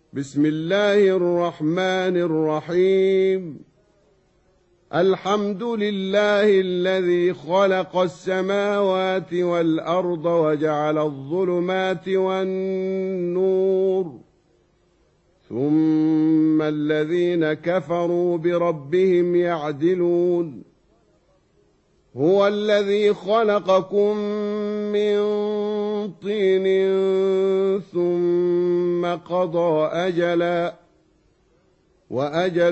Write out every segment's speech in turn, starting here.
بسم الله الرحمن الرحيم. الحمد لله الذي خلق السماوات والأرض وجعل الظلمات والنور، ثم الذين كفروا بربهم يعدلون. هو الذي خلقكم من طين ثم قضى أجلا، وأجل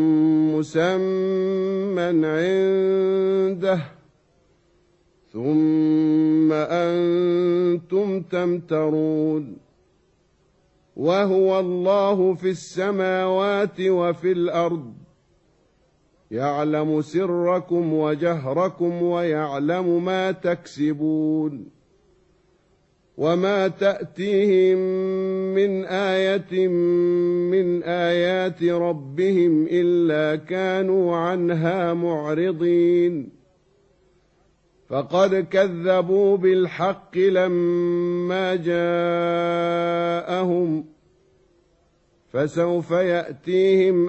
مسمى عنده، ثم أنتم تمترون. وهو الله في السماوات وفي الأرض، يعلم سركم وجهركم ويعلم ما تكسبون. وما تأتيهم من آية من آيات ربهم إلا كانوا عنها معرضين. فقد كذبوا بالحق لما جاءهم، فسوف يأتيهم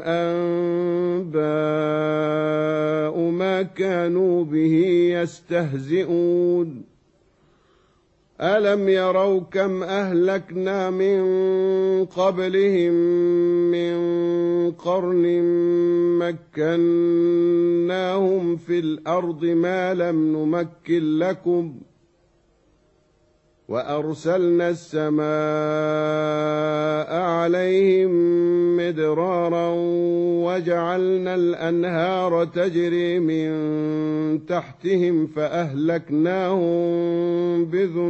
أنباء ما كانوا به يستهزئون. ألم يروا كم أهلكنا من قبلهم من قرن مكناهم في الأرض ما لم نمكن لكم، وأرسلنا السماء عليهم مدرارا وجعلنا الأنهار تجري من تحتهم فأهلكناهم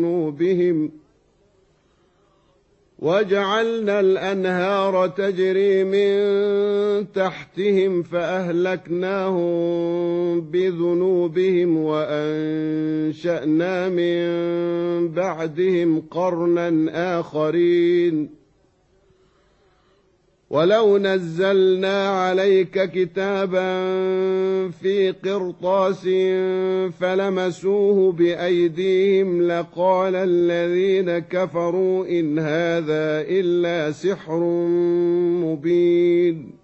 بذنوبهم وأنشأنا من بعدهم قرنا آخرين. ولو نزلنا عليك كتابا في قرطاس فلمسوه بأيديهم لقال الذين كفروا إن هذا إلا سحر مبين.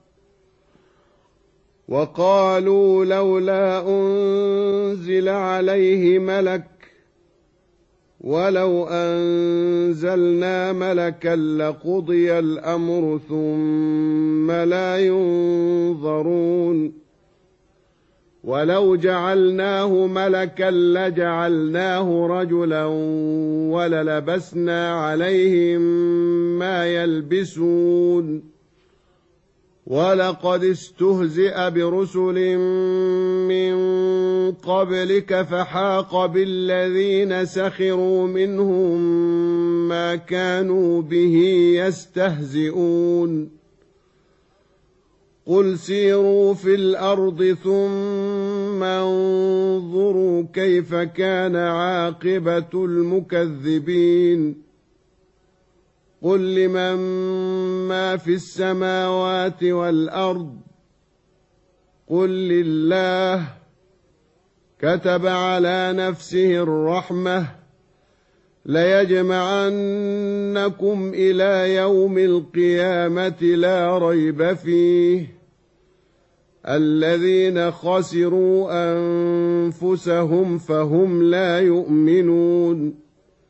وقالوا لولا أنزل عليه ملك، ولو أنزلنا ملكا لقضي الأمر ثم لا ينظرون. ولو جعلناه ملكا لجعلناه رجلا وللبسنا عليهم ما يلبسون. ولقد استهزئ برسل من قبلك فحاق بالذين سخروا منهم ما كانوا به يستهزئون. قل سيروا في الأرض ثم انظروا كيف كان عاقبة المكذبين. قل لمن ما في السماوات والأرض، قل لله. كتب على نفسه الرحمة ليجمعنكم إلى يوم القيامة لا ريب فيه. الذين خسروا أنفسهم فهم لا يؤمنون.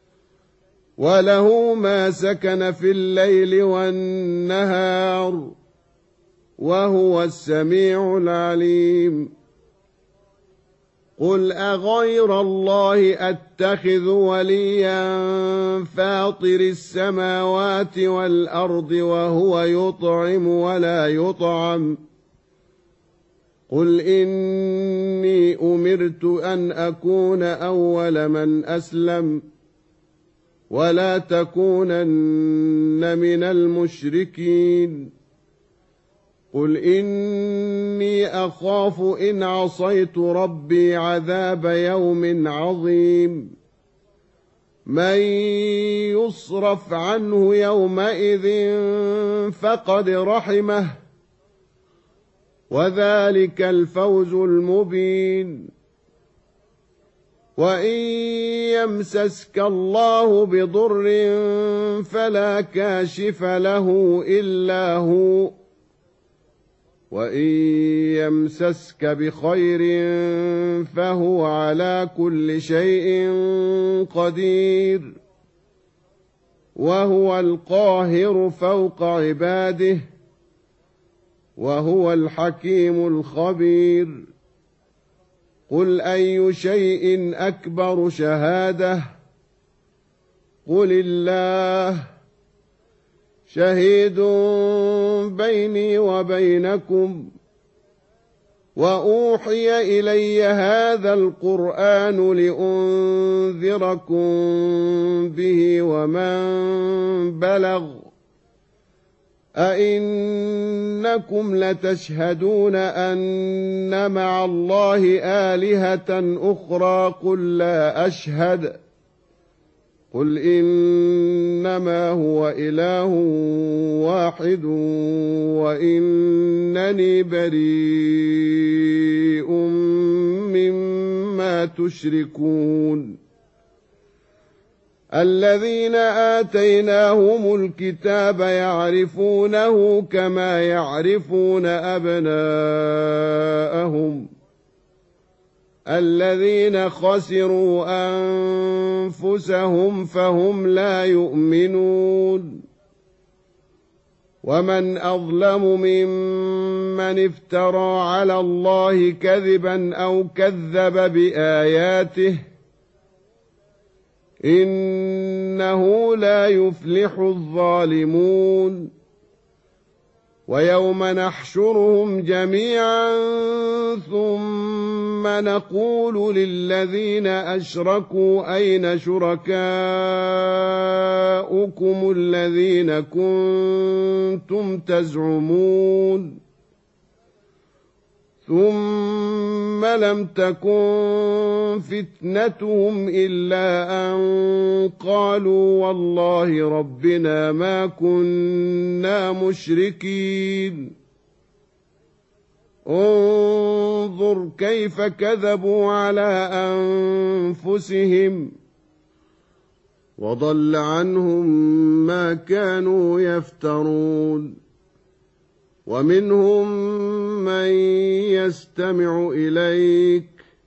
وله ما سكن في الليل والنهار وهو السميع العليم. قل أغير الله أتخذ وليا فاطر السماوات والأرض وهو يطعم ولا يطعم. قل إني أمرت أن أكون أول من أسلم ولا تكونن من المشركين. قل إني أخاف إن عصيت ربي عذاب يوم عظيم. من يصرف عنه يومئذ فقد رحمه، وذلك الفوز المبين. وإن يمسسك الله بضر فلا كاشف له إلا هو، وإن يمسسك بخير فهو على كل شيء قدير، وهو القاهر فوق عباده، وهو الحكيم الخبير. قل أي شيء أكبر شهادة؟ قل الله شهيد بيني وبينكم. وأوحي إلي هذا القرآن لأنذركم به ومن بلغ. أئنكم لتشهدون أن مع الله آلهة أخرى؟ قل لا أشهد. قل إنما هو إله واحد وإنني بريء مما تشركون. الذين آتيناهم الكتاب يعرفونه كما يعرفون أبناءهم. الذين خسروا أنفسهم فهم لا يؤمنون. ومن أظلم ممن افترى على الله كذبا أو كذب بآياته، إنه لا يفلح الظالمون. ويوم نحشرهم جميعا ثم نقول للذين أشركوا أين شركاؤكم الذين كنتم تزعمون؟ ثم لم تكن فتنتهم إلا أن قالوا والله ربنا ما كنا مشركين. انظر كيف كذبوا على أنفسهم وضل عنهم ما كانوا يفترون. ومنهم من يستمع إليك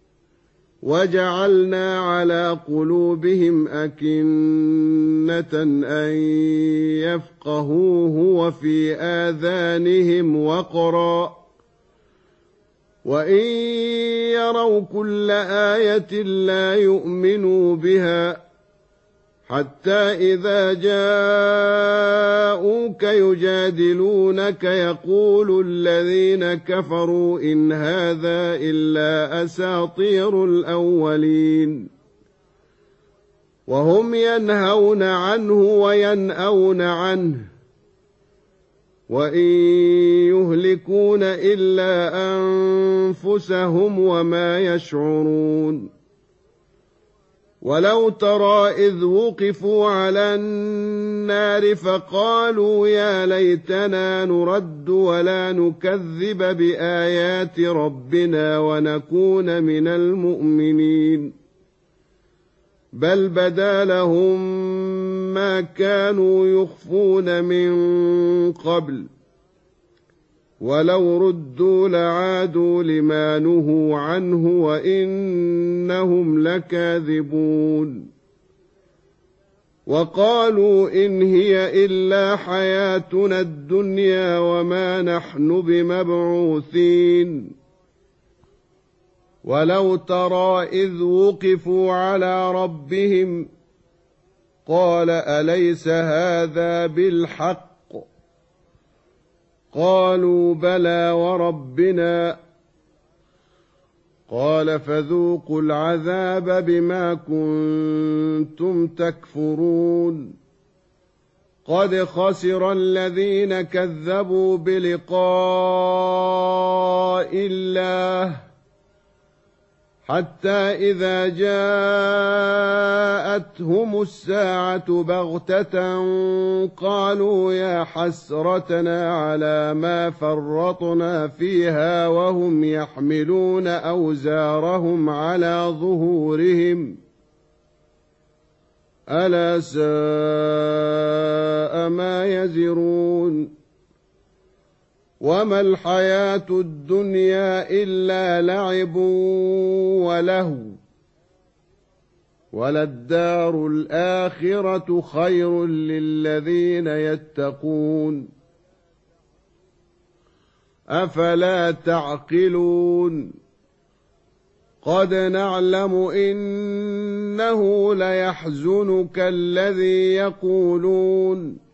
وجعلنا على قلوبهم أكنة أن يفقهوه وفي آذانهم وقرا وإن يروا كل آية لا يؤمنوا بها حتى إذا جاءوك يجادلونك يقول الذين كفروا إن هذا إلا أساطير الأولين. وهم ينهون عنه وينأون عنه وإن يهلكون إلا أنفسهم وما يشعرون. ولو ترى إذ وقفوا على النار فقالوا يا ليتنا نرد ولا نكذب بآيات ربنا ونكون من المؤمنين. بل بدا لهم ما كانوا يخفون من قبل ولو ردوا لعادوا لما نهوا عنه وإنهم لكاذبون. وقالوا إن هي إلا حياتنا الدنيا وما نحن بمبعوثين. ولو ترى إذ وقفوا على ربهم قال أليس هذا بالحق؟ قالوا بلى وربنا. قال فذوقوا العذاب بما كنتم تكفرون. قد خسر الذين كذبوا بلقاء الله حتى إذا جاءتهم الساعة بغتة قالوا يا حسرتنا على ما فرطنا فيها وهم يحملون أوزارهم على ظهورهم ألا ساء ما يزرون وما الحياة الدنيا إلا لعب ولهو وللدار الآخرة خير للذين يتقون أفلا تعقلون قد نعلم إنه ليحزنك الذي يقولون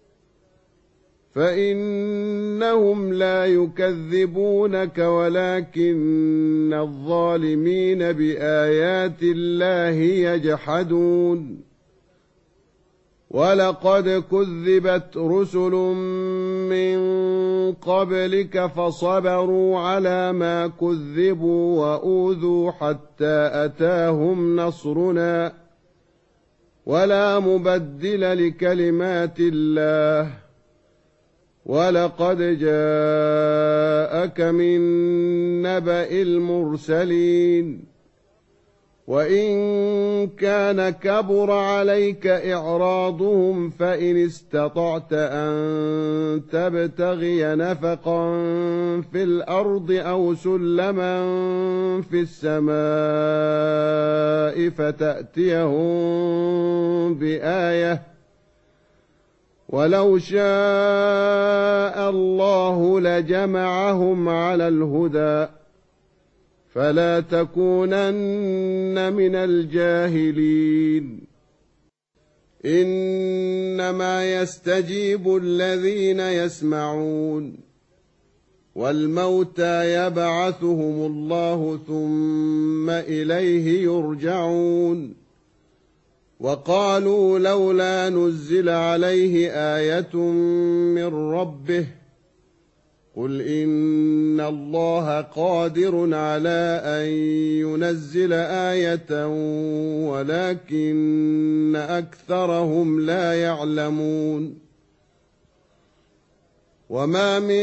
فإنهم لا يكذبونك ولكن الظالمين بآيات الله يجحدون ولقد كذبت رسل من قبلك فصبروا على ما كذبوا وأوذوا حتى أتاهم نصرنا ولا مبدل لكلمات الله ولقد جاءك من نبأ المرسلين وإن كان كبر عليك إعراضهم فإن استطعت أن تبتغي نفقا في الأرض أو سلما في السماء فتأتيهم بآية ولو شاء الله لجمعهم على الهدى فلا تكونن من الجاهلين إنما يستجيب الذين يسمعون والموتى يبعثهم الله ثم إليه يرجعون وقالوا لولا نزل عليه آية من ربه قل إن الله قادر على أن ينزل آية ولكن أكثرهم لا يعلمون وما من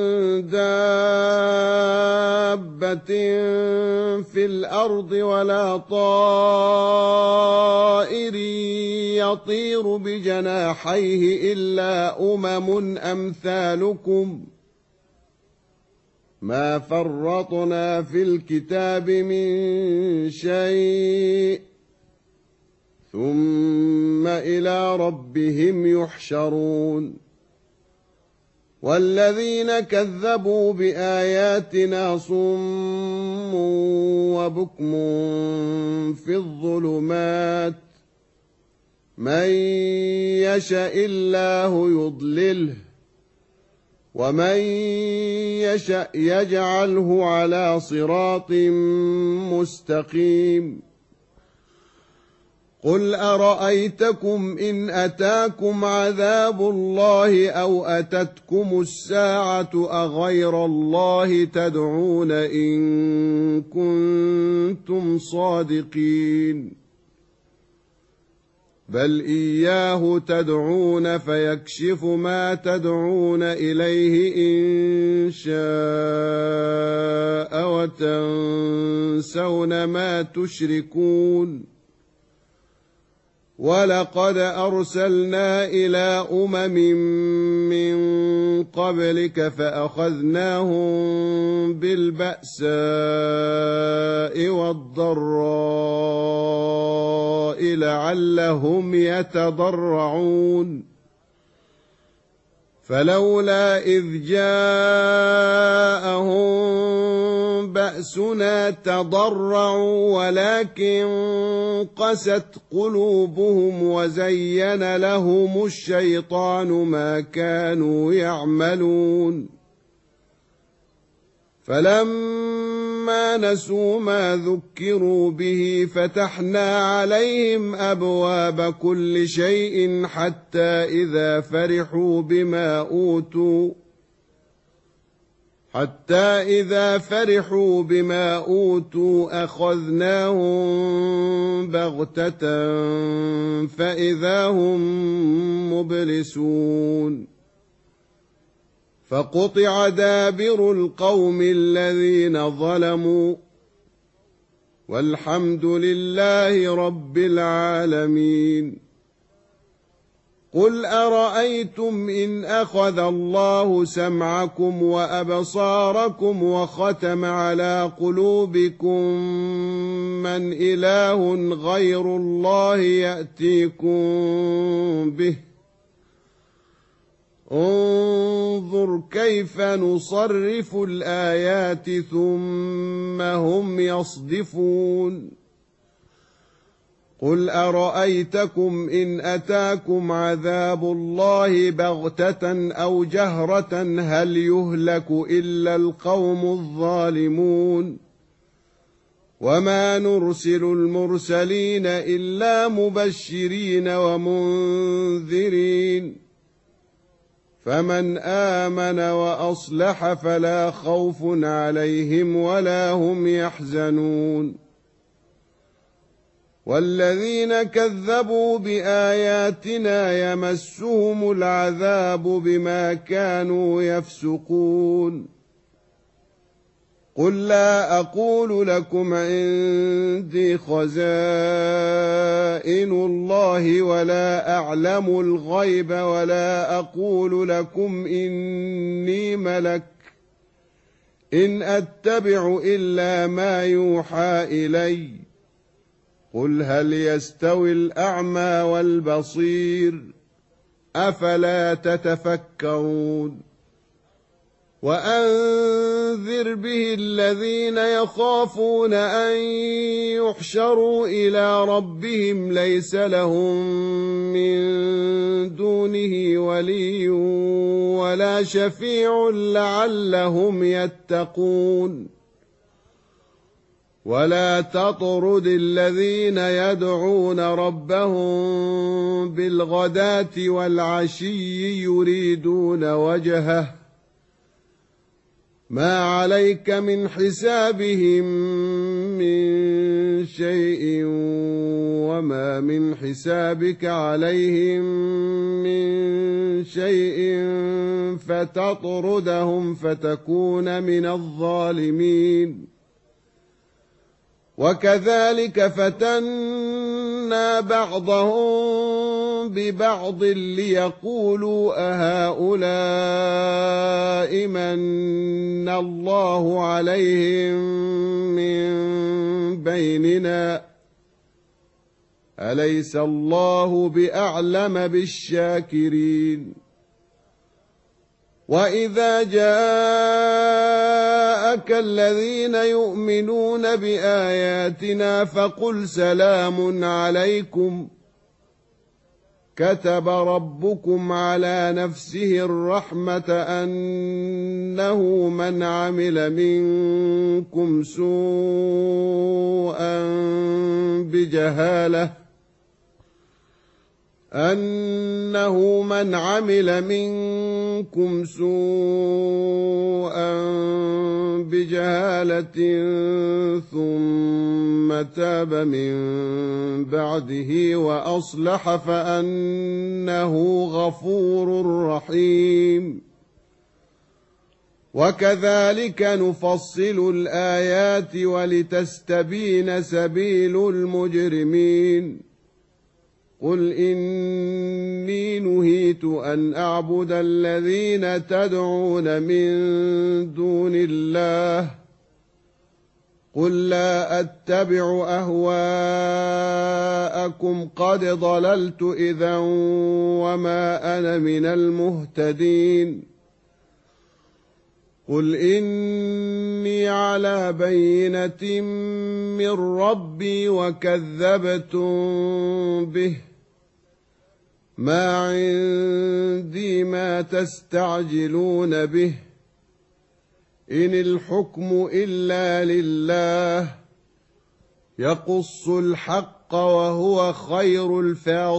دابة في الأرض ولا طائر يطير بجناحيه إلا أمم أمثالكم ما فرطنا في الكتاب من شيء ثم إلى ربهم يحشرون والذين كذبوا بآياتنا صم وبكم في الظلمات من يشاء الله يضلله ومن يشاء يجعله على صراط مستقيم قل أرأيتكم إن أتاكم عذاب الله أو أتتكم الساعة أغير الله تدعون إن كنتم صادقين بل إياه تدعون فيكشف ما تدعون إليه إن شاء وتنسون ما تشركون ولقد أرسلنا إلى أمم من قبلك فأخذناهم بالبأساء والضراء لعلهم يتضرعون فلولا إذ جاءهم بأسنا تضرعوا ولكن قست قلوبهم وزين لهم الشيطان ما كانوا يعملون فلما نسوا ما ذكروا به فتحنا عليهم أبواب كل شيء حتى إذا فرحوا حتى إذا فرحوا بما أوتوا أخذناهم بغتة فإذا هم مبلسون فقطع دابر القوم الذين ظلموا والحمد لله رب العالمين. قل أرأيتم إن أخذ الله سمعكم وأبصاركم وختم على قلوبكم من إله غير الله يأتيكم به انظر كيف نصرف الآيات ثم هم يصدفون. قل أرأيتكم إن أتاكم عذاب الله بغتة أو جهرة هل يهلك إلا القوم الظالمون وما نرسل المرسلين إلا مبشرين ومنذرين فمن آمن وأصلح فلا خوف عليهم ولا هم يحزنون. والذين كذبوا بآياتنا يمسهم العذاب بما كانوا يفسقون. قل لا أقول لكم عندي خزائن الله ولا أعلم الغيب ولا أقول لكم إني ملك إن أتبع إلا ما يوحى إلي قل هل يستوي الأعمى والبصير أفلا تتفكرون. وأنذر به الذين يخافون أن يحشروا إلى ربهم ليس لهم من دونه ولي ولا شفيع لعلهم يتقون. ولا تطرد الذين يدعون ربهم بالغداة والعشي يريدون وجهه ما عليك من حسابهم من شيء وما من حسابك عليهم من شيء فتطردهم فتكون من الظالمين. وكذلك فتنا بعضهم ببعض ليقولوا أهؤلاء من الله عليهم من بيننا أليس الله بأعلم بالشاكرين. وإذا جاءك الذين يؤمنون بآياتنا فقل سلام عليكم كتب ربكم على نفسه الرحمة أنه من عمل منكم سوءا بجهالة ثم تاب من بعده وأصلح فأنه غفور رحيم. وكذلك نفصل الآيات ولتستبين سبيل المجرمين. قل إني نهيت أن أعبد الذين تدعون من دون الله قل لا أتبع أهواءكم قد ضللت إذا وما أنا من المهتدين. قل إني على بينة من ربي وكذبتم به ما عندي ما تستعجلون به إن الحكم إلا لله يقص الحق وهو خير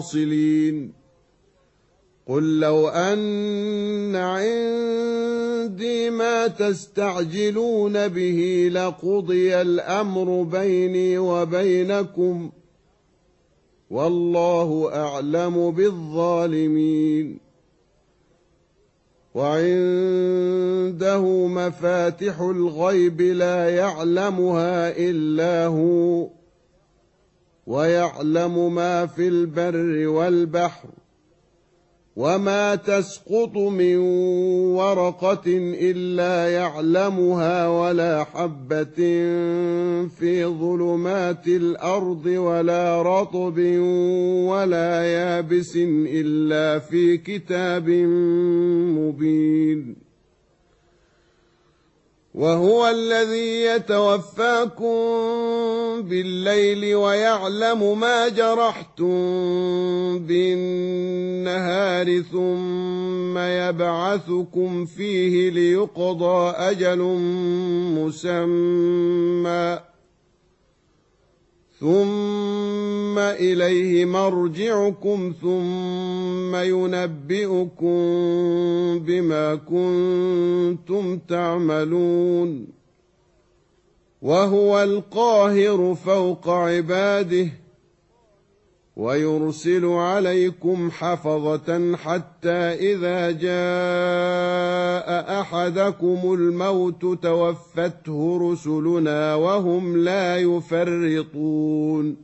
الفاصلين. قل لو أن عندي عندي ما تستعجلون به لقضي الأمر بيني وبينكم والله أعلم بالظالمين وعنده مفاتح الغيب لا يعلمها إلا هو ويعلم ما في البر والبحر وما تسقط من ورقة إلا يعلمها ولا حبة في ظلمات الأرض ولا رطب ولا يابس إلا في كتاب مبين وهو الذي يتوفاكم بالليل ويعلم ما جرحتم بالنهار ثم يبعثكم فيه ليقضى أجل مسمى ثم إليه مرجعكم ثم ينبئكم بما كنتم تعملون وهو القاهر فوق عباده ويرسل عليكم حفظة حتى إذا جاء أحدكم الموت توفته رسلنا وهم لا يفرطون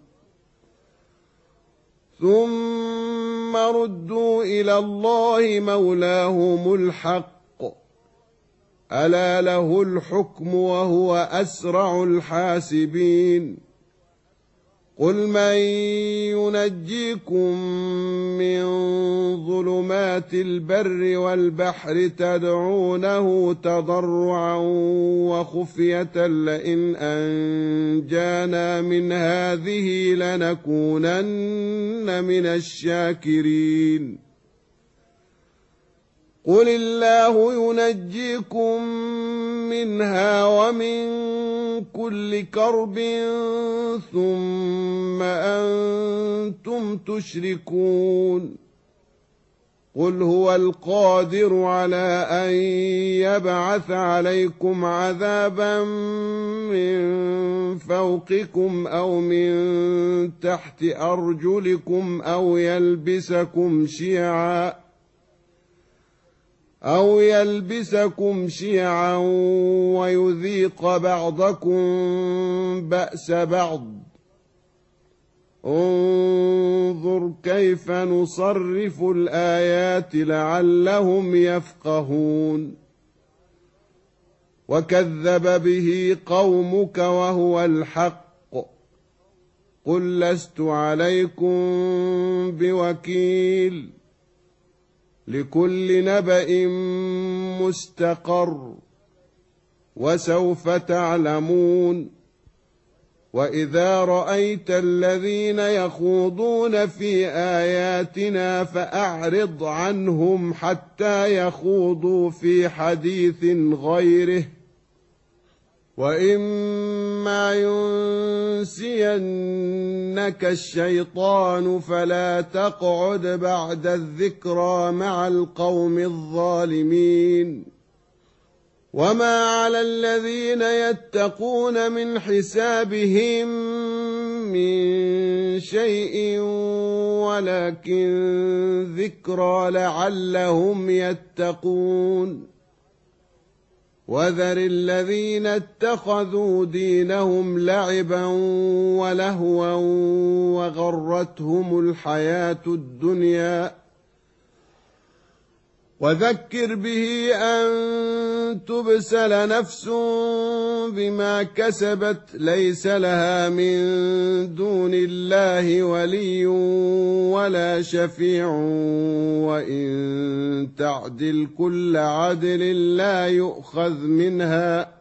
ثم ردوا إلى الله مولاهم الحق ألا له الحكم وهو أسرع الحاسبين قل من ينجيكم من ظلمات البر والبحر تدعونه تضرعا وخفية لئن أنجانا من هذه لنكونن من الشاكرين قل الله ينجيكم منها ومن كل كرب ثم أنتم تشركون قل هو القادر على أن يبعث عليكم عذابا من فوقكم أو من تحت أرجلكم أو يلبسكم شيعا ويذيق بعضكم بأس بعض انظر كيف نصرف الآيات لعلهم يفقهون وكذب به قومك وهو الحق قل لست عليكم بوكيل لكل نبأ مستقر وسوف تعلمون وإذا رأيت الذين يخوضون في آياتنا فأعرض عنهم حتى يخوضوا في حديث غيره وإما ينسينك الشيطان فلا تقعد بعد الذكرى مع القوم الظالمين وما على الذين يتقون من حسابهم من شيء ولكن ذكرى لعلهم يتقون وذر الذين اتخذوا دينهم لعبا ولهوا وغرتهم الحياة الدنيا وذكر به أن تبسل نفس بما كسبت ليس لها من دون الله ولي ولا شفيع وإن تعدل كل عدل لا يؤخذ منها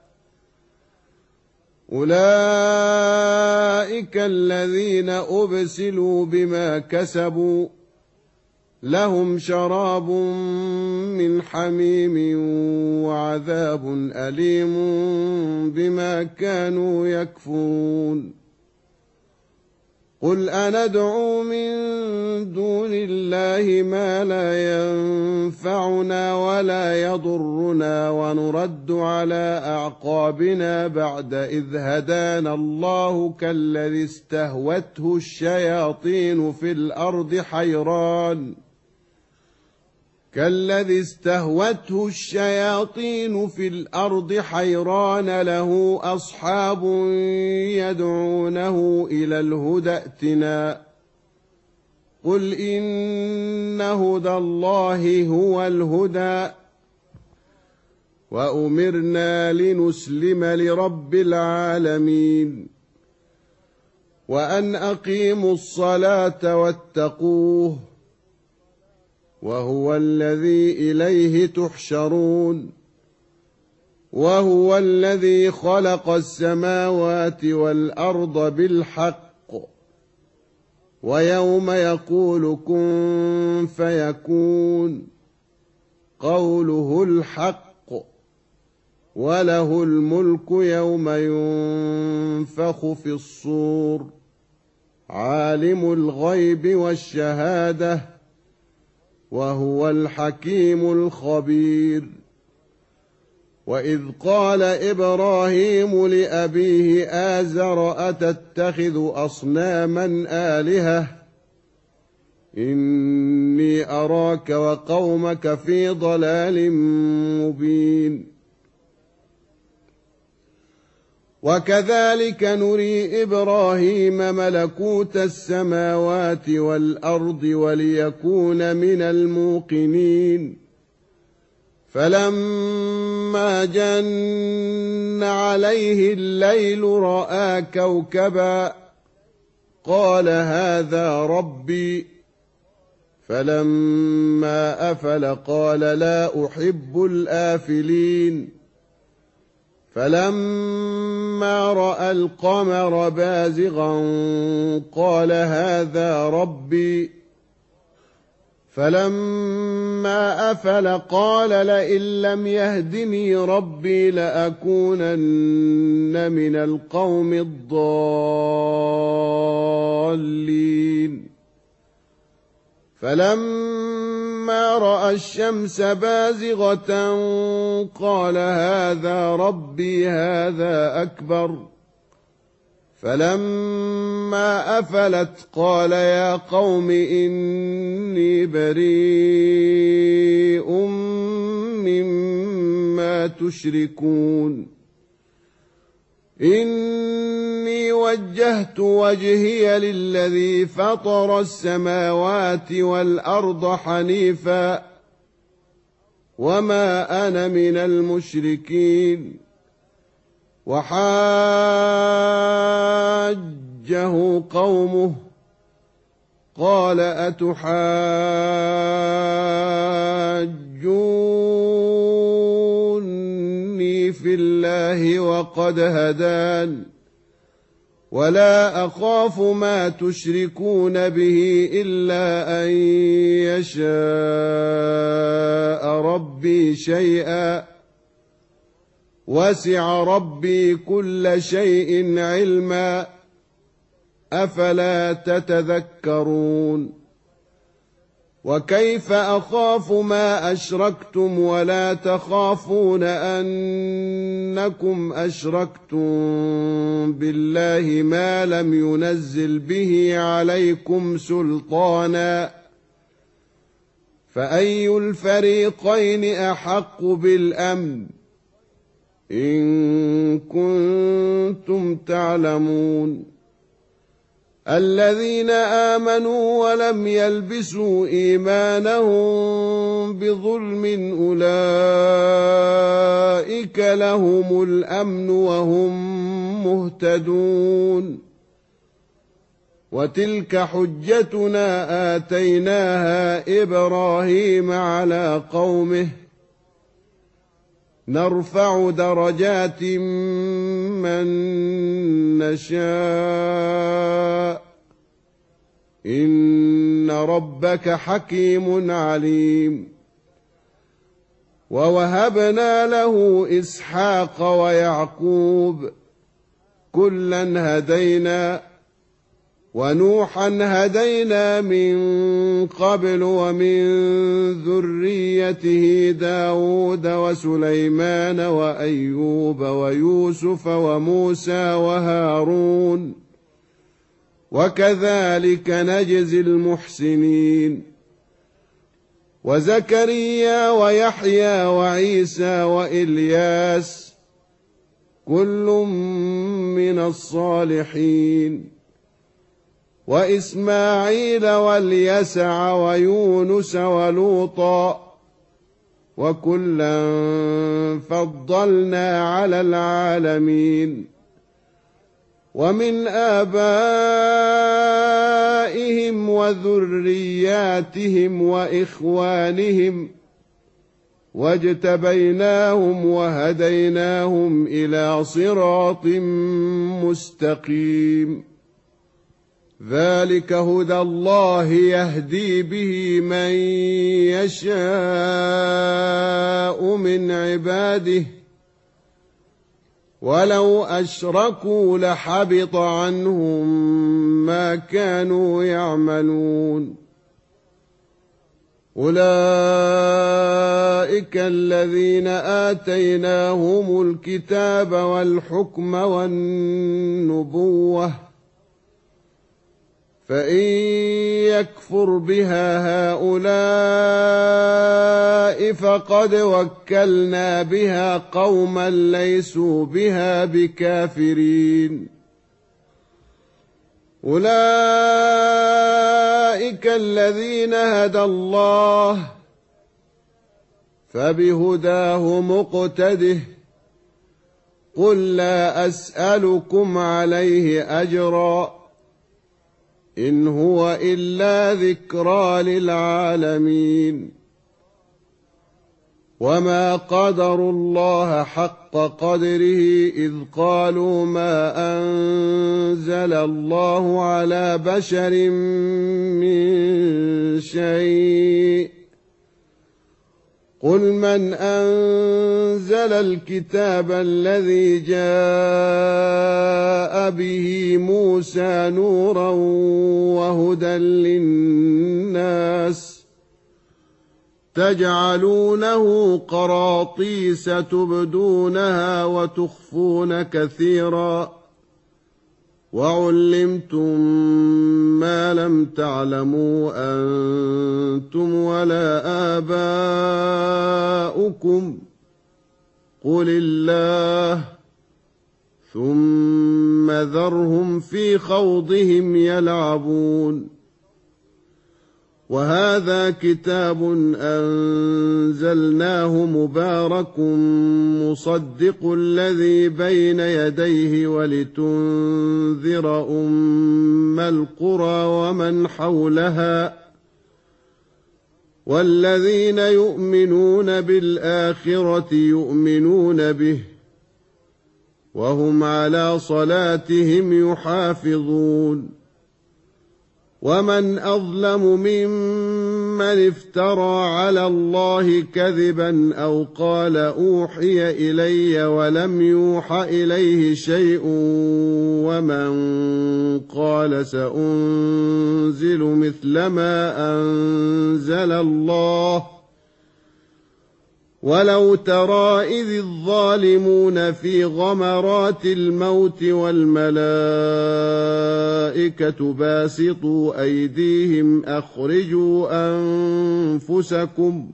أولئك الذين أبسلوا بما كسبوا لهم شراب من حميم وعذاب أليم بما كانوا يكفرون قل أندعو من دون الله ما لا ينفعنا ولا يضرنا ونرد على أعقابنا بعد إذ هدانا الله كالذي استهوته الشياطين في الأرض حيران له أصحاب يدعونه إلى الهدى ائتنا قل إن هدى الله هو الهدى وأمرنا لنسلم لرب العالمين وأن أقيموا الصلاة واتقوه وهو الذي إليه تحشرون وهو الذي خلق السماوات والأرض بالحق ويوم يقول كن فيكون قوله الحق وله الملك يوم ينفخ في الصور عالم الغيب والشهادة وهو الحكيم الخبير وإذ قال إبراهيم لأبيه آزر أتتخذ أصناما آلهة إني أراك وقومك في ضلال مبين وكذلك نري إبراهيم ملكوت السماوات والأرض وليكون من الموقنين فلما جن عليه الليل رأى كوكبا قال هذا ربي فلما أفل قال لا أحب الآفلين فلما رأى القمر بازغا قال هذا ربي فلما أفل قال لئن لم يهدني ربي لأكونن من القوم الضالين فلما رأى الشمس بازغة قال هذا ربي هذا أكبر فلما أفلت قال يا قوم إني بريء مما تشركون إني وجهت وجهي للذي فطر السماوات والأرض حنيفا وما أنا من المشركين وحاجه قومه قال أتحاجوني في الله وقد هدان ولا أخاف ما تشركون به إلا أن يشاء ربي شيئا وسع ربي كل شيء علما أفلا تتذكرون وكيف أخاف ما أشركتم ولا تخافون أنكم أشركتم بالله ما لم ينزل به عليكم سلطانا فأي الفريقين أحق بالأمن إن كنتم تعلمون الذين آمنوا ولم يلبسوا إيمانهم بظلم أولئك لهم الأمن وهم مهتدون وتلك حجتنا آتيناها إبراهيم على قومه نرفع درجات من نشاء إن ربك حكيم عليم ووهبنا له إسحاق ويعقوب كلا هدينا ونوحا هدينا من قبل ومن ذريته داود وسليمان وأيوب ويوسف وموسى وهارون وكذلك نجزي المحسنين وزكريا ويحيى وعيسى وإلياس كل من الصالحين وإسماعيل واليسع ويونس ولوطا وكلا فضلنا على العالمين ومن آبائهم وذرياتهم وإخوانهم واجتبيناهم وهديناهم إلى صراط مستقيم ذلك هدى الله يهدي به من يشاء من عباده ولو أشركوا لحبط عنهم ما كانوا يعملون أولئك الذين آتيناهم الكتاب والحكم والنبوة فإن يكفر بها هؤلاء فقد وكلنا بها قوما ليسوا بها بكافرين أولئك الذين هدى الله فبهداه مقتده قل لا أسألكم عليه أجرا إن هو إلا ذكرى للعالمين وما قدروا الله حق قدره إذ قالوا ما أنزل الله على بشر من شيء قل من أنزل الكتاب الذي جاء به موسى نورا وهدى للناس تجعلونه قراطيس تبدونها وتخفون كثيرا وعلمتم ما لم تعلموا أنتم ولا آباؤكم قل الله ثم ذرهم في خوضهم يلعبون وهذا كتاب أنزلناه مبارك مصدق الذي بين يديه ولتنذر أم القرى ومن حولها والذين يؤمنون بالآخرة يؤمنون به وهم على صلاتهم يحافظون ومن أظلم ممن افترى على الله كذبا أو قال أوحي إلي ولم يوح إليه شيء ومن قال سأنزل مثل ما أنزل الله ولو ترى إذ الظالمون في غمرات الموت والملائكة باسطوا أيديهم أخرجوا أنفسكم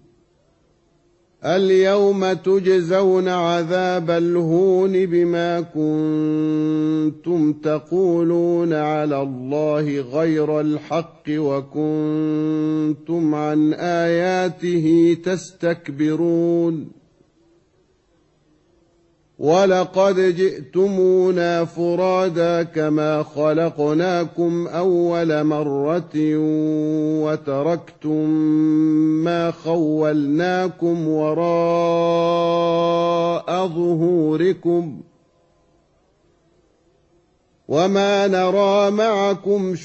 اليوم تجزون عذاب الهون بما كنتم تقولون على الله غير الحق وكنتم عن آياته تستكبرون ولقد جئتمونا فرادا كما خلقناكم أول مرة وتركتم ما خولناكم وراء ظهوركم وما نرى معكم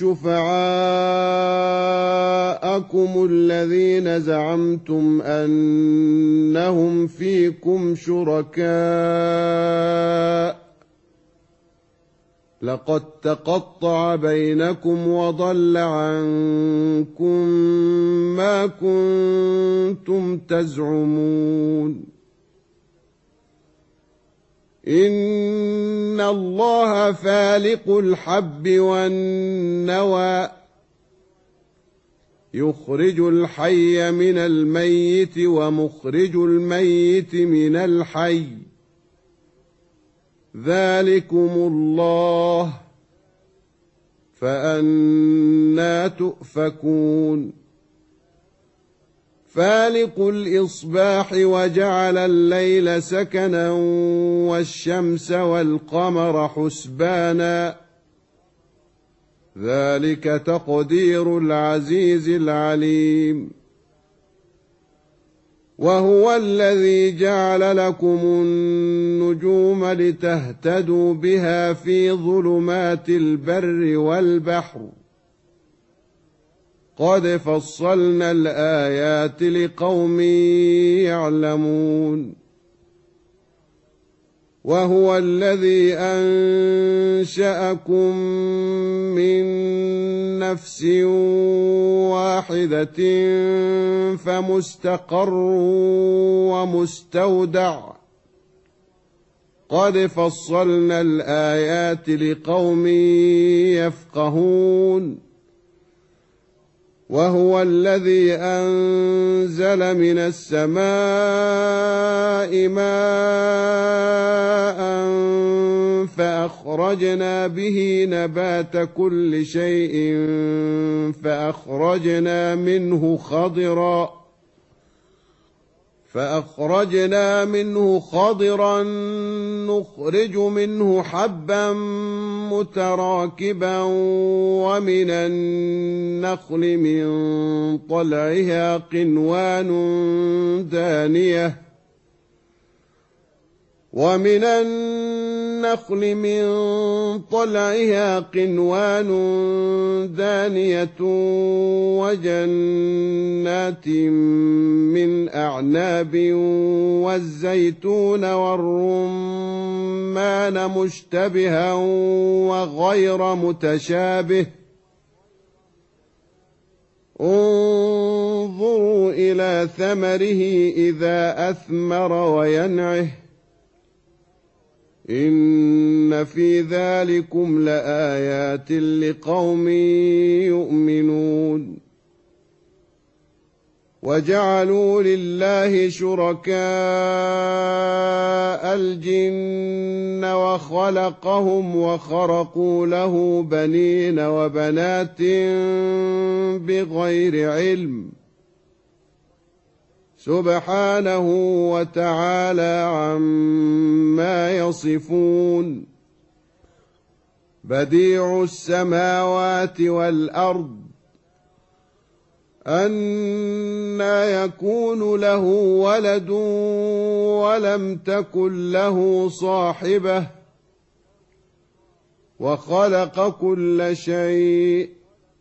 شفعاءكم الذين زعمتم أنهم فيكم شركاء لقد تقطع بينكم وضل عنكم ما كنتم تزعمون إن الله فالق الحب والنوى يخرج الحي من الميت ومخرج الميت من الحي ذلكم الله فأنى تؤفكون فالق الإصباح وجعل الليل سكنا والشمس والقمر حسبانا ذلك تقدير العزيز العليم وهو الذي جعل لكم النجوم لتهتدوا بها في ظلمات البر والبحر قد فصلنا الآيات لقوم يعلمون وهو الذي أنشأكم من نفس واحدة فمستقر ومستودع قد فصلنا الآيات لقوم يفقهون وهو الذي أنزل من السماء ماء فأخرجنا به نبات كل شيء فأخرجنا منه خضرا نخرج منه حبا متراكبا ومن النخل من طلعها قنوان دانية وجنات من أعناب والزيتون والرمان مشتبها وغير متشابه انظروا إلى ثمره إذا أثمر وينعه إن في ذلكم لآيات لقوم يؤمنون وجعلوا لله شركاء الجن وخلقهم وخرقوا له بنين وبنات بغير علم سبحانه وتعالى عما يصفون بديع السماوات والأرض أنى يكون له ولد ولم تكن له صاحبة وخلق كل شيء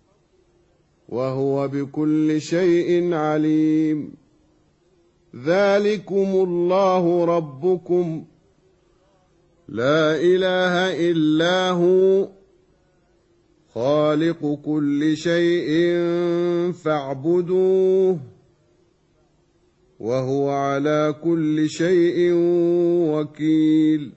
وهو بكل شيء عليم ذلكم الله ربكم لا إله إلا هو خالق كل شيء فاعبدوه وهو على كل شيء وكيل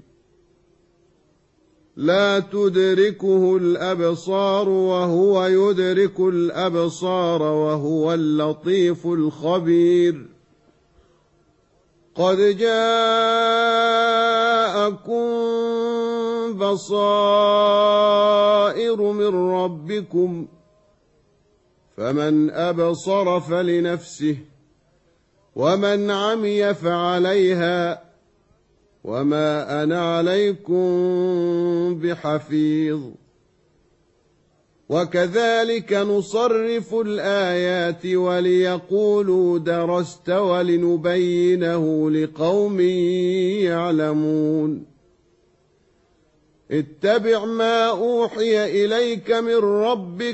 لا تدركه الأبصار وهو يدرك الأبصار وهو اللطيف الخبير قد جاءكم بصائر من ربكم فمن أبصر فلنفسه ومن عمي فعليها وما أنا عليكم بحفيظ وكذلك نصرف الآيات وليقولوا درست ولنبينه لقوم يعلمون اتبع ما أوحي إليك من ربك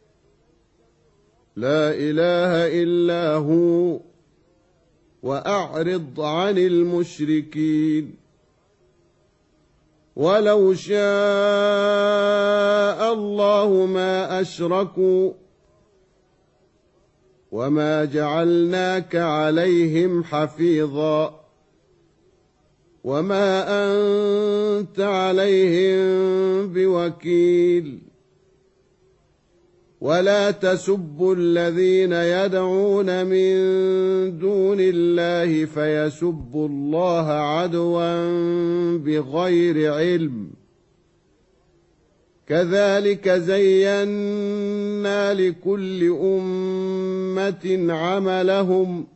لا إله إلا هو وأعرض عن المشركين ولو شاء الله ما أشركوا وما جعلناك عليهم حفيظا وما أنت عليهم بوكيل ولا تسبوا الذين يدعون من دون الله فيسبوا الله عدوا بغير علم كذلك زينا لكل أمة عملهم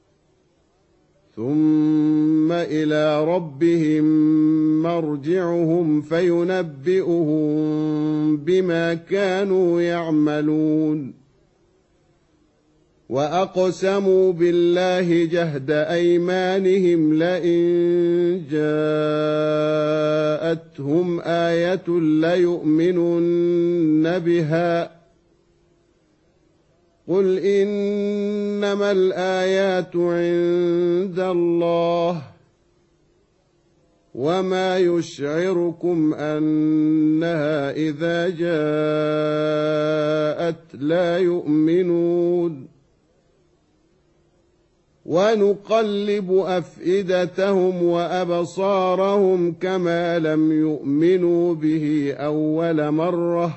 ثم إلى ربهم مرجعهم فينبئهم بما كانوا يعملون وأقسموا بالله جهد أيمانهم لئن جاءتهم آية ليؤمنن بها قل إنما الآيات عند الله وما يشعركم أنها إذا جاءت لا يؤمنون ونقلب أفئدتهم وأبصارهم كما لم يؤمنوا به أول مرة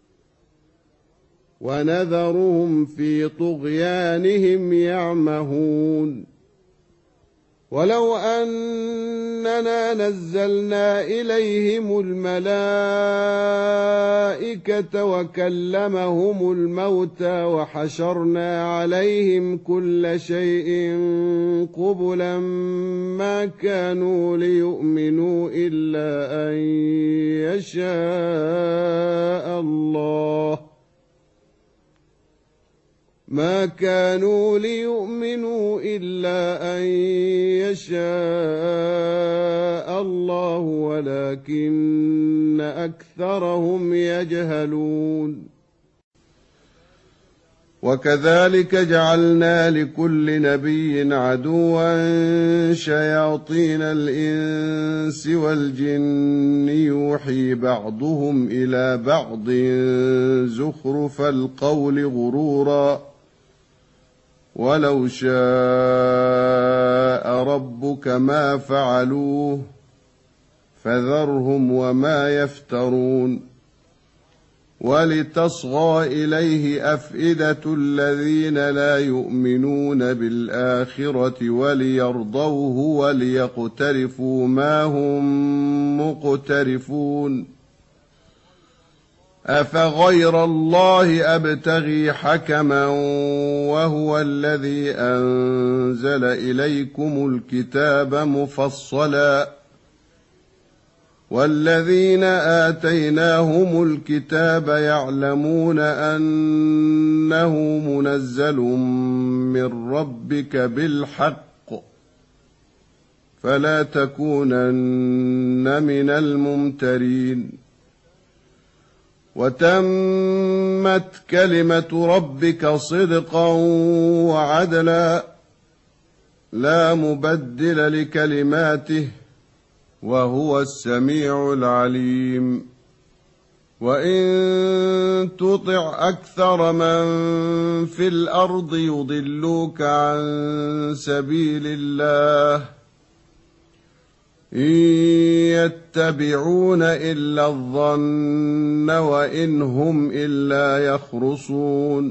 ونذرهم في طغيانهم يعمهون ولو أننا نزلنا إليهم الملائكة وكلمهم الموتى وحشرنا عليهم كل شيء قبلا ما كانوا ليؤمنوا إلا أن يشاء الله ما كانوا ليؤمنوا إلا أن يشاء الله ولكن أكثرهم يجهلون وكذلك جعلنا لكل نبي عدوا شياطين الإنس والجن يوحي بعضهم إلى بعض زخرف القول غرورا ولو شاء ربك ما فعلوه فذرهم وما يفترون ولتصغى إليه أفئدة الذين لا يؤمنون بالآخرة وليرضوه وليقترفوا ما هم مقترفون أفغير الله أبتغي حكما وهو الذي أنزل إليكم الكتاب مفصلا والذين آتيناهم الكتاب يعلمون أنه منزل من ربك بالحق فلا تكونن من الممترين وتمت كلمة ربك صدقا وعدلا لا مبدل لكلماته وهو السميع العليم وإن تطع أكثر من في الأرض يضلوك عن سبيل الله إن يتبعون إلا الظن وإن هم إلا يخرصون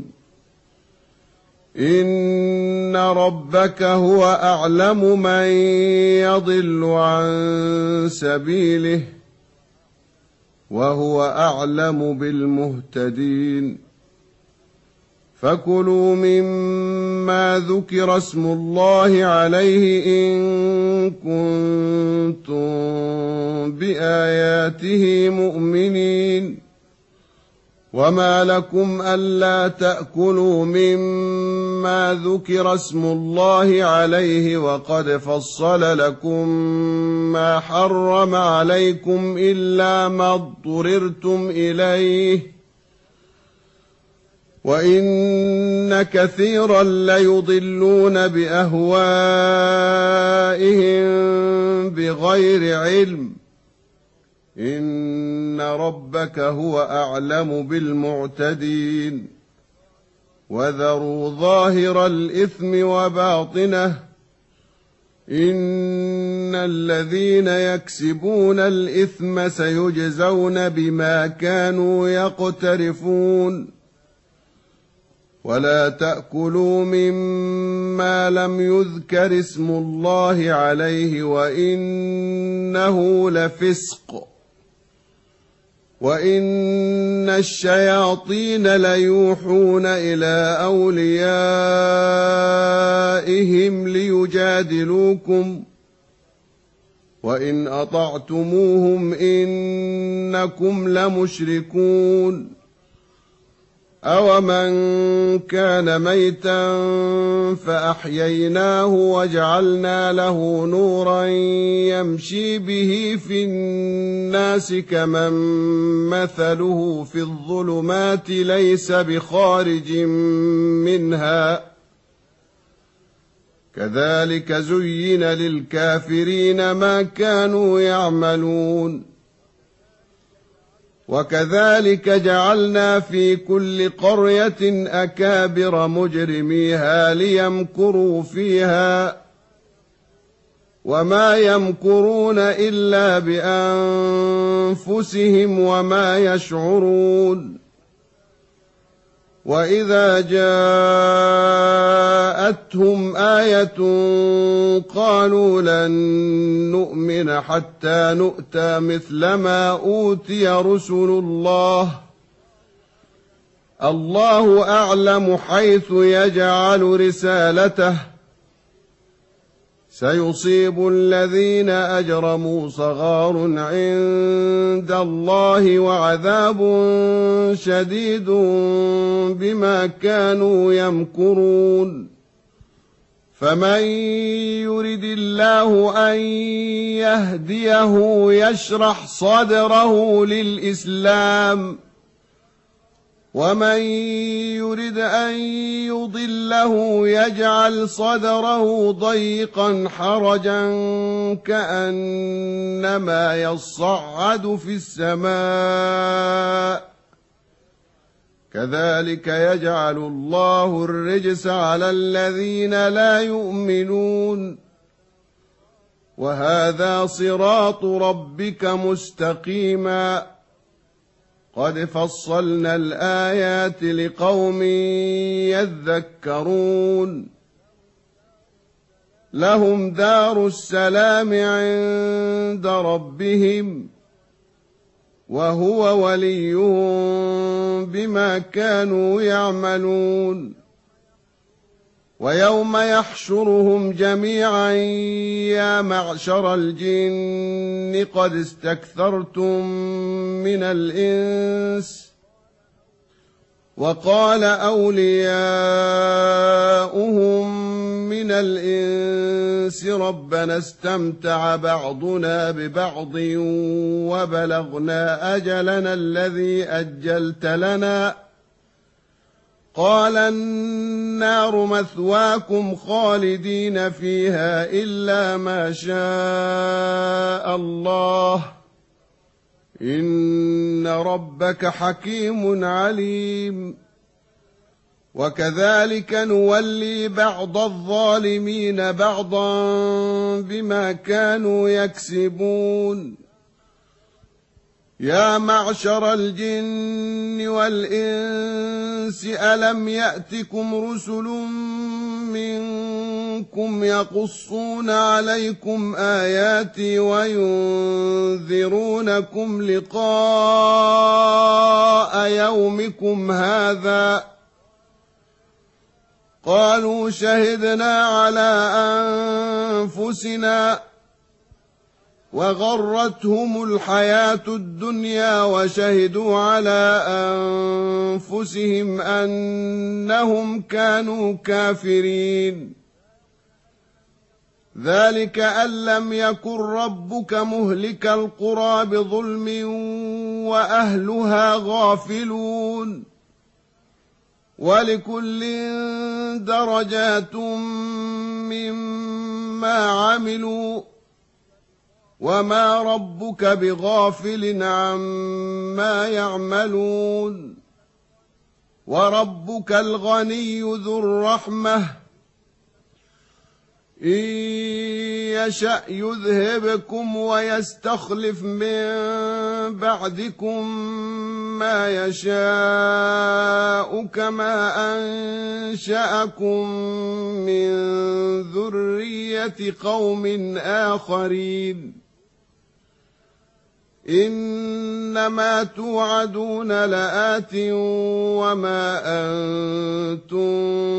إن ربك هو أعلم من يضل عن سبيله وهو أعلم بالمهتدين فكلوا مما ذكر اسم الله عليه إن كنتم بآياته مؤمنين وما لكم ألا تأكلوا مما ذكر اسم الله عليه وقد فصل لكم ما حرم عليكم إلا ما اضطررتم إليه وإن كثيرا ليضلون بأهوائهم بغير علم إن ربك هو أعلم بالمعتدين وذروا ظاهر الإثم وباطنه إن الذين يكسبون الإثم سيجزون بما كانوا يقترفون ولا تأكلوا مما لم يذكر اسم الله عليه وإنه لفسق وإن الشياطين ليوحون إلى أوليائهم ليجادلوكم وإن أطعتموهم إنكم لمشركون أومن كان ميتا فأحييناه وجعلنا له نورا يمشي به في الناس كمن مثله في الظلمات ليس بخارج منها كذلك زين للكافرين ما كانوا يعملون وكذلك جعلنا في كل قرية أكابر مجرميها ليمكروا فيها وما يمكرون إلا بأنفسهم وما يشعرون وإذا جاءتهم آية قالوا لن نؤمن حتى نؤتى مثل ما أوتي رسل الله الله أعلم حيث يجعل رسالته سيصيب الذين أجرموا صغار عند الله وعذاب شديد بما كانوا يمكرون فمن يرد الله أن يهديه يشرح صدره للإسلام ومن يرد أن يضله يجعل صدره ضيقا حرجا كأنما يصعد في السماء كذلك يجعل الله الرجس على الذين لا يؤمنون وهذا صراط ربك مستقيما قد فصلنا الآيات لقوم يذكرون لهم دار السلام عند ربهم وهو وليهم بما كانوا يعملون ويوم يحشرهم جميعا يا معشر الجن قد استكثرتم من الإنس وقال أولياؤهم من الإنس ربنا استمتع بعضنا ببعض وبلغنا أجلنا الذي أجلت لنا قال النار مثواكم خالدين فيها إلا ما شاء الله إن ربك حكيم عليم وكذلك نولي بعض الظالمين بعضا بما كانوا يكسبون يا معشر الجن والإنس ألم يأتكم رسل منكم يقصون عليكم آياتي وينذرونكم لقاء يومكم هذا قالوا شهدنا على أنفسنا وغرتهم الحياة الدنيا وشهدوا على أنفسهم أنهم كانوا كافرين ذلك أن لم يكن ربك مهلك القرى بظلم وأهلها غافلون ولكل درجات مما عملوا وما ربك بغافل عما يعملون وربك الغني ذو الرحمة إن يشأ يذهبكم ويستخلف من بعدكم ما يشاء كما أنشأكم من ذرية قوم آخرين إنما توعدون لآت وما أنتم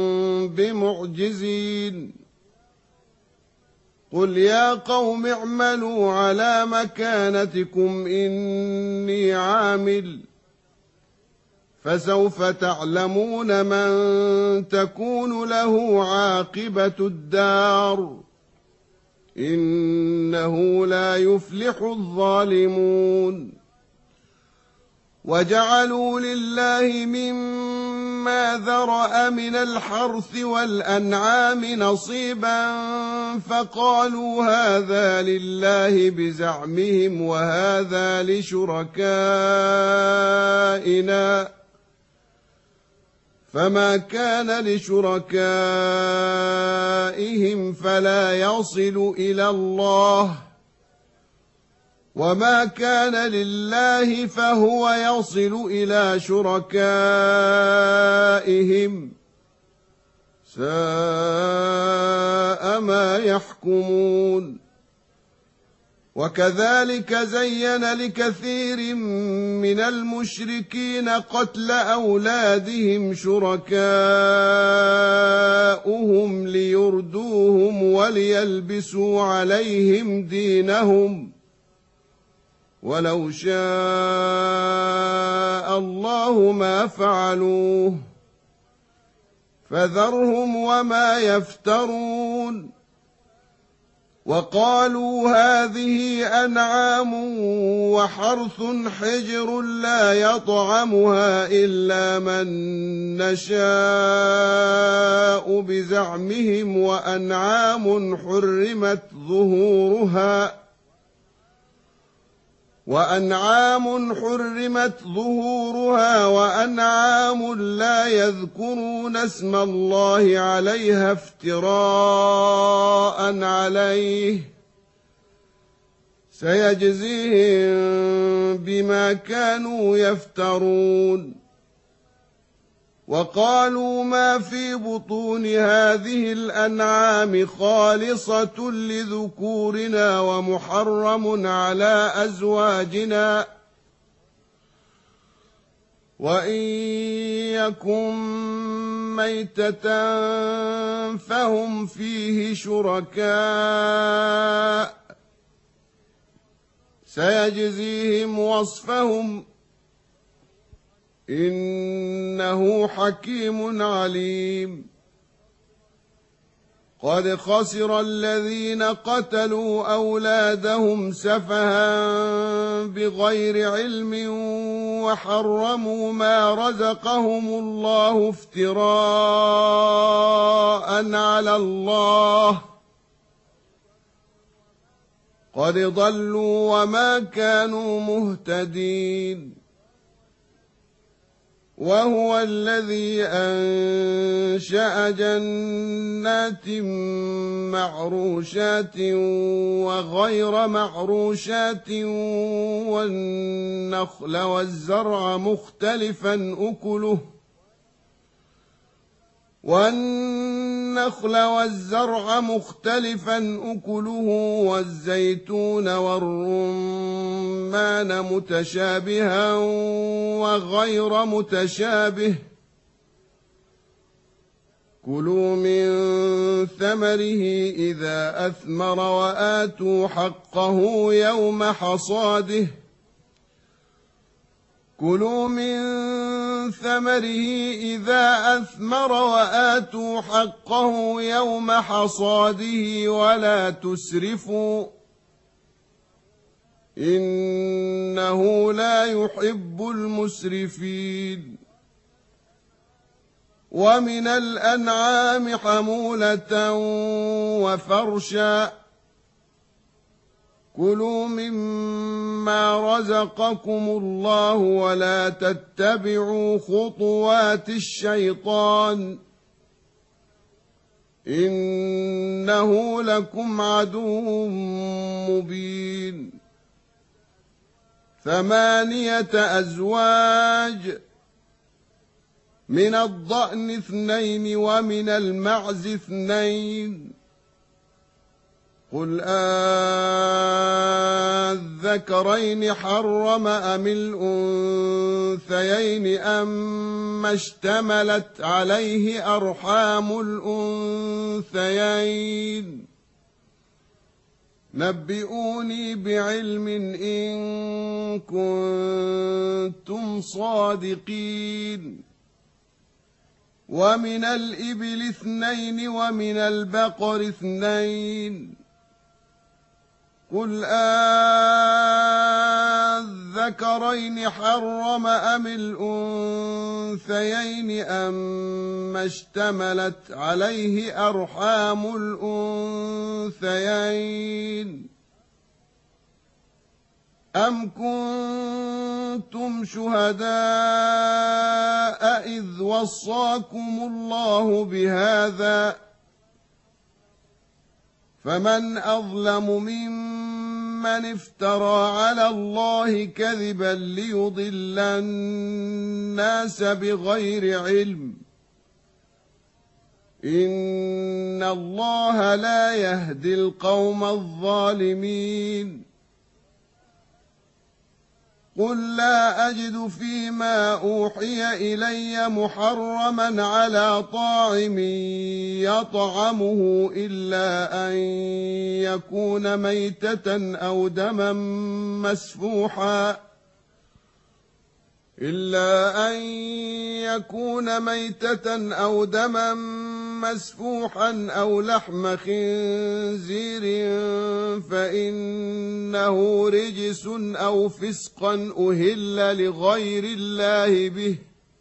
بمعجزين قل يا قوم اعملوا على مكانتكم إني عامل فسوف تعلمون من تكون له عاقبة الدار إنه لا يفلح الظالمون وجعلوا لله مما ذرأ من الحرث والأنعام نصيبا فقالوا هذا لله بزعمهم وهذا لشركائنا فما كان لشركائهم فلا يصل إلى الله وما كان لله فهو يصل إلى شركائهم ساء ما يحكمون وكذلك زين لكثير من المشركين قتل أولادهم شركاؤهم ليردوهم وليلبسوا عليهم دينهم ولو شاء الله ما فعلوه فذرهم وما يفترون وقالوا هذه أنعام وحرث حجر لا يطعمها إلا من نشاء بزعمهم وأنعام حرمت ظهورها وأنعام لا يذكرون اسم الله عليها افتراء عليه سيجزيهم بما كانوا يفترون وقالوا ما في بطون هذه الأنعام خالصة لذكورنا ومحرم على أزواجنا وإن يكن ميتة فهم فيه شركاء سيجزيهم وصفهم إنه حكيم عليم قد خسر الذين قتلوا أولادهم سفها بغير علم وحرموا ما رزقهم الله افتراء على الله قد ضلوا وما كانوا مهتدين وهو الذي أنشأ جنات معروشات وغير معروشات والنخل والزرع مختلفا أكله والزيتون والرمان متشابها وغير متشابه كلوا من ثمره إذا أثمر وآتوا حقه يوم حصاده كلوا من ثمره إذا أثمر وآتوا حقه يوم حصاده ولا تسرفوا إنه لا يحب المسرفين ومن الأنعام حمولة وفرشا كلوا مما رزقكم الله ولا تتبعوا خطوات الشيطان إنه لكم عدو مبين 8 أزواج من الضأن 2 ومن المعز 2 قل أذكرين حرم أم الأنثيين أما اشتملت عليه أرحام الأنثيين نبئوني بعلم إن كنتم صادقين ومن الإبل 2 ومن البقر 2 قل أذكرين حرم أم الأنثيين أما اشتملت عليه أرحام الأنثيين أم كنتم شهداء إذ وصاكم الله بهذا فمن أظلم ممن افترى على الله كذبا ليضل الناس بغير علم إن الله لا يهدي القوم الظالمين قل لا أجد فيما أوحي إلي محرما على طاعم يطعمه إلا أن يكون ميتة أو دما مسفوحا أو لحم خنزير فإنه رجس أو فسقا أهل لغير الله به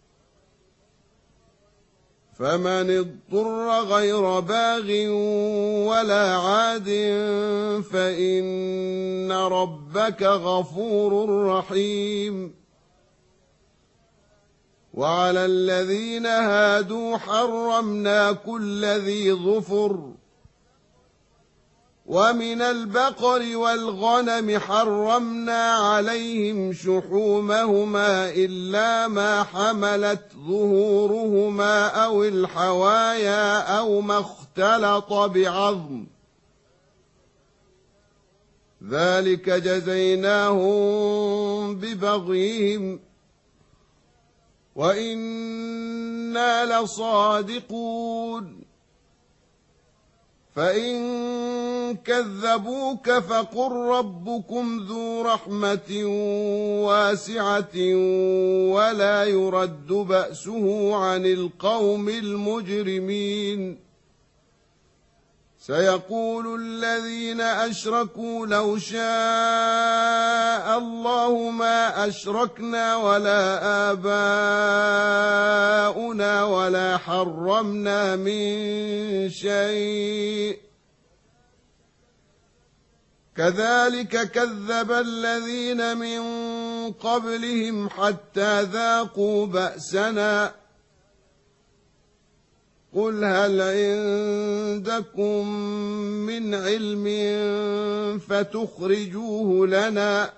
فمن اضطر غير باغ ولا عاد فإن ربك غفور رحيم وعلى الذين هادوا حرمنا كل ذي ظفر ومن البقر والغنم حرمنا عليهم شحومهما إلا ما حملت ظهورهما أو الحوايا أو ما اختلط بعظم ذلك جزيناهم ببغيهم وإنا لصادقون فإن كذبوك فقل ربكم ذو رحمة واسعة ولا يرد بأسه عن القوم المجرمين سيقول الذين أشركوا لو شاء الله ما أشركنا ولا آباؤنا ولا حرمنا من شيء كذلك كذب الذين من قبلهم حتى ذاقوا بأسنا قل هل عندكم من علم فتخرجوه لنا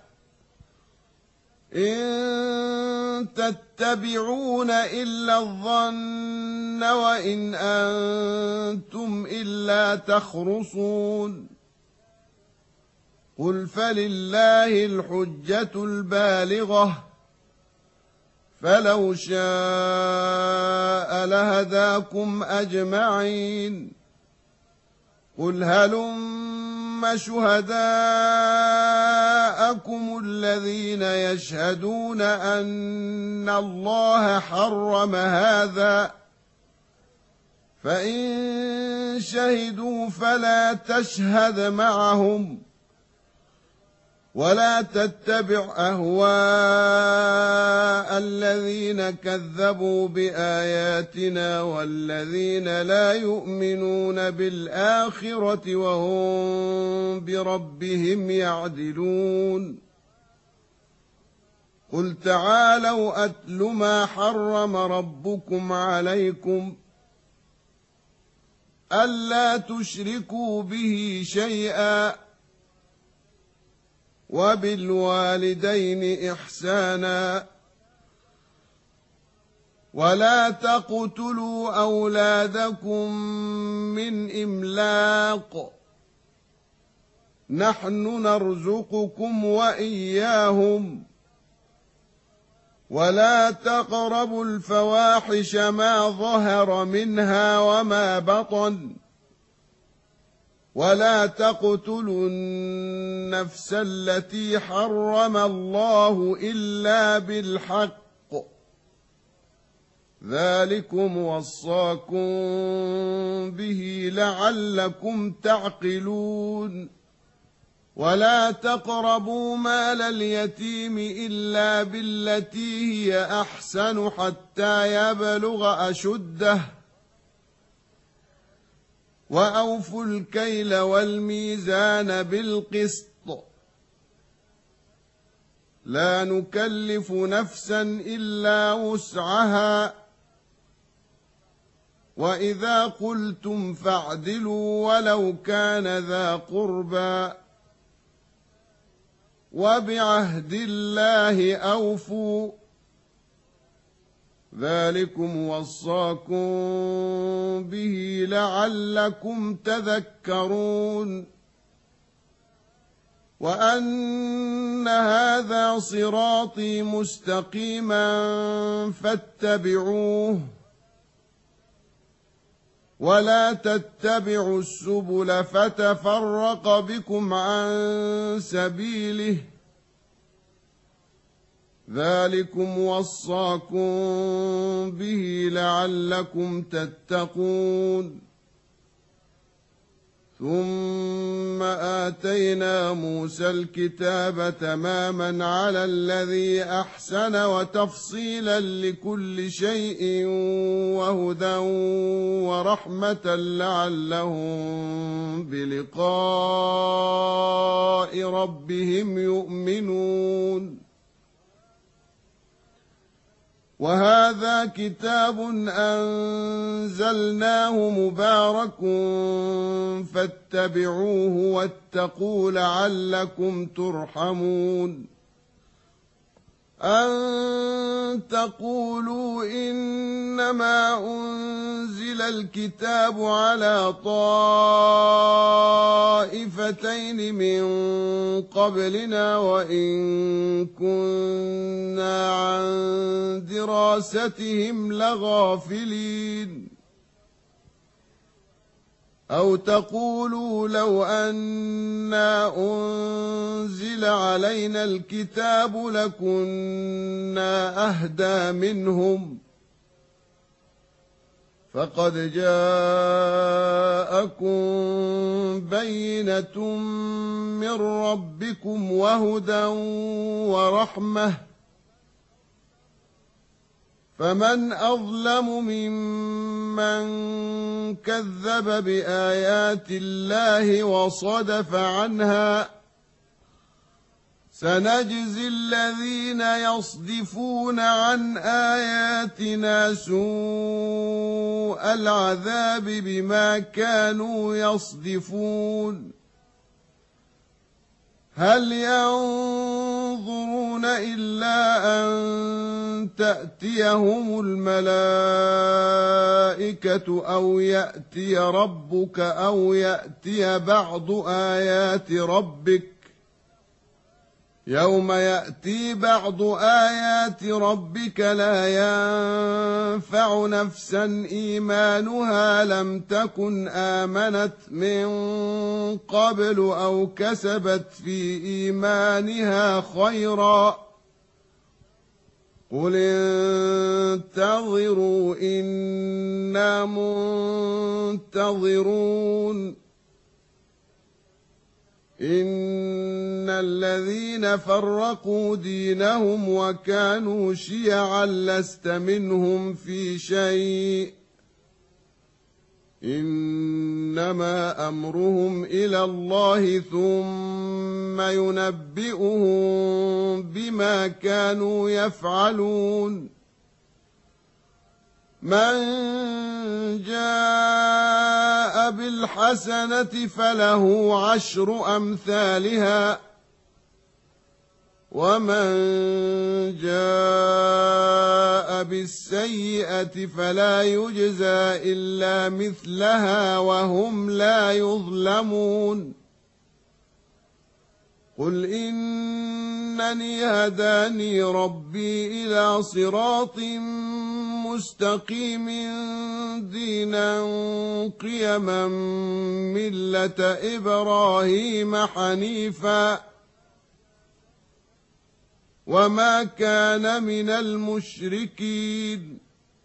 إن تتبعون إلا الظن وإن أنتم إلا تخرصون قل فلله الحجة البالغة فلو شاء لهداكم أجمعين قل هلم شهداءكم الذين يشهدون أن الله حرم هذا فإن شهدوا فلا تشهد معهم ولا تتبع أهواء الذين كذبوا بآياتنا والذين لا يؤمنون بالآخرة وهم بربهم يعدلون قل تعالوا أتل ما حرم ربكم عليكم ألا تشركوا به شيئا وبالوالدين إحسانا ولا تقتلوا أولادكم من إملاق نحن نرزقكم وإياهم ولا تقربوا الفواحش ما ظهر منها وما بطن ولا تقتلوا النفس التي حرم الله إلا بالحق ذلكم وصاكم به لعلكم تعقلون ولا تقربوا مال اليتيم إلا بالتي هي أحسن حتى يبلغ أشده وأوفوا الكيل والميزان بالقسط لا نكلف نفسا إلا وسعها وإذا قلتم فاعدلوا ولو كان ذا قربى وبعهد الله أوفوا ذلكم وصاكم به لعلكم تذكرون وأن هذا صراطي مستقيما فاتبعوه ولا تتبعوا السبل فتفرق بكم عن سبيله ذلكم وصاكم به لعلكم تتقون ثم آتينا موسى الكتاب تماما على الذي أحسن وتفصيلا لكل شيء وهدى ورحمة لعلهم بلقاء ربهم يؤمنون وهذا كتاب أنزلناه مبارك فاتبعوه واتقوا لعلكم ترحمون أن تقولوا إنما أنزل الكتاب على طائفتين من قبلنا وإن كنا عن دراستهم لغافلين أو تقولوا لو أنا أنزل علينا الكتاب لكنا أهدى منهم فقد جاءكم بينة من ربكم وهدى ورحمة فمن أظلم ممن كذب بآيات الله وصدف عنها سنجزي الذين يصدفون عن آياتنا سوء العذاب بما كانوا يصدفون هل ينظرون إلا أن تأتيهم الملائكة أو يأتي ربك أو يأتي بعض آيات ربك يوم يأتي بعض آيات ربك لا ينفع نفسا إيمانها لم تكن آمنت من قبل أو كسبت في إيمانها خيرا قل انتظروا إنا منتظرون إن الذين فرقوا دينهم وكانوا شيعا لست منهم في شيء إنما أمرهم إلى الله ثم ينبئهم بما كانوا يفعلون من جاء بالحسنة فله 10 أمثالها ومن جاء بالسيئة فلا يجزى إلا مثلها وهم لا يظلمون قل إنني هداني ربي إلى صراط مستقيم دينا قيما ملة إبراهيم حنيفا وما كان من المشركين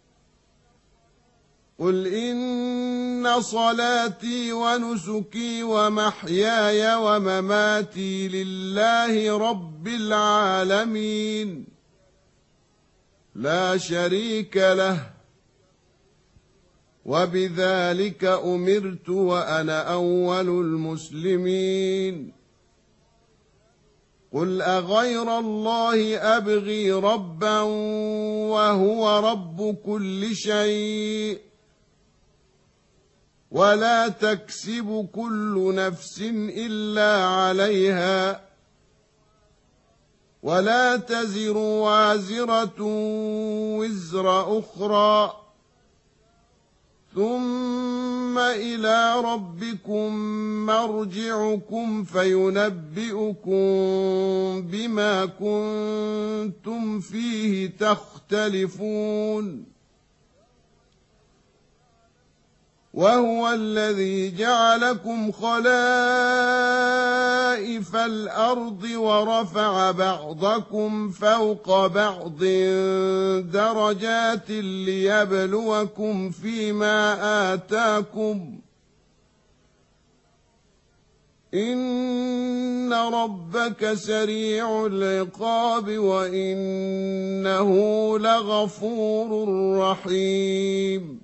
قل إن صلاتي ونسكي ومحياي ومماتي لله رب العالمين لا شريك له وبذلك أمرت وأنا أول المسلمين قل أغير الله أبغي ربا وهو رب كل شيء ولا تكسب كل نفس إلا عليها ولا تزر وازرة وزر أخرى ثم إلى ربكم مرجعكم فينبئكم بما كنتم فيه تختلفون وهو الذي جعلكم خلائف الأرض ورفع بعضكم فوق بعض درجات ليبلوكم فيما آتاكم إن ربك سريع العقاب وإنه لغفور رحيم